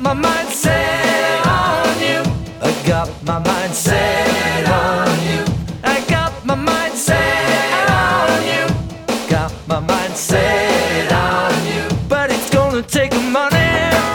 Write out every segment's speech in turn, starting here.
my mind set on you. I got my mind set on you. I got my mind set on you. Got my mind set on you. But it's gonna take money,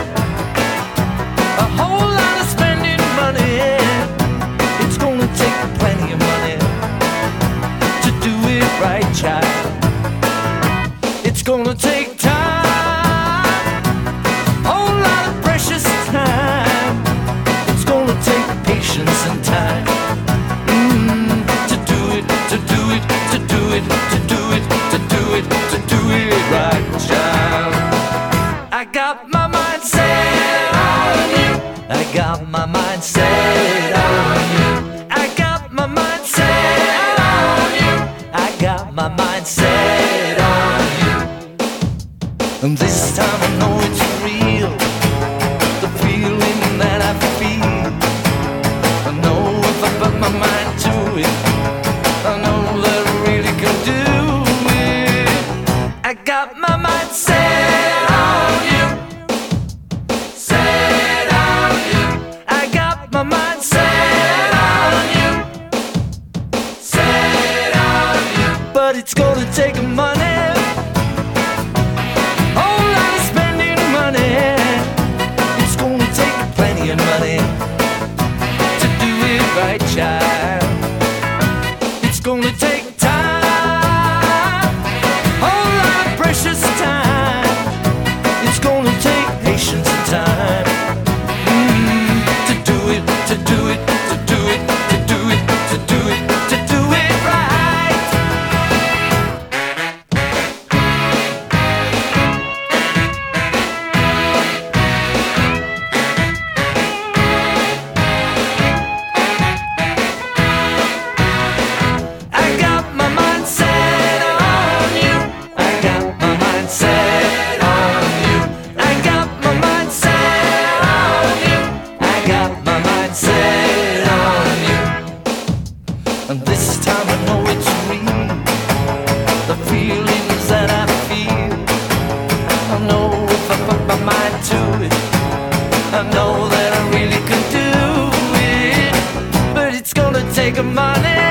a whole lot of spending money. It's gonna take plenty of money to do it right, child. It's gonna take time, whole lot of precious time. It's gonna take patience and time to do it, to do it, to do it, to do it, to do it, to do it right, child. I got my mind set on you. I got my mind set on you. I got my mind set on you. I got my mind set on you. And this time I know it's real, the feeling that I feel. I know if I put my mind to it, I know that I really can do it. I got my mind set on you, set on you. I got my mind set on you, set on you. But it's gonna take money, whole lot of spending money. It's gonna take plenty of money to do it right, child. It's gonna take time, whole lot of precious time. It's gonna take patience and time to do it, to do it, to do it, to do it, to do it, to do it right. I got my mind set on you. I got my mind set on you. I got my mind set on you. I got my mind set on you. And this time I know it's real, the feelings that I feel. I know if I put my mind to it, I know that I really can do it. But it's gonna take money,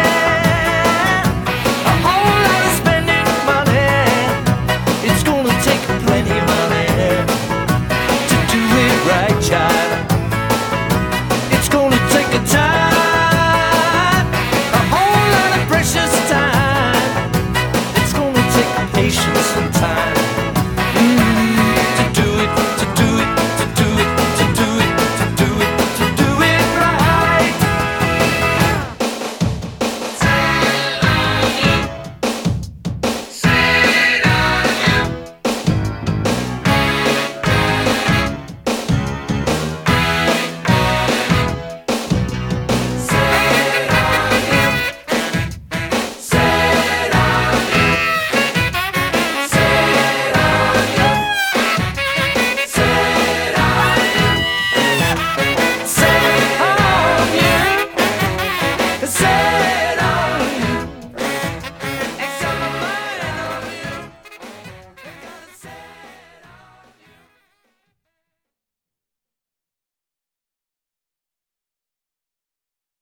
a whole lot of spending money. It's gonna take plenty of money to do it right, child. It's gonna take a time, a whole lot of precious time. It's gonna take patience and time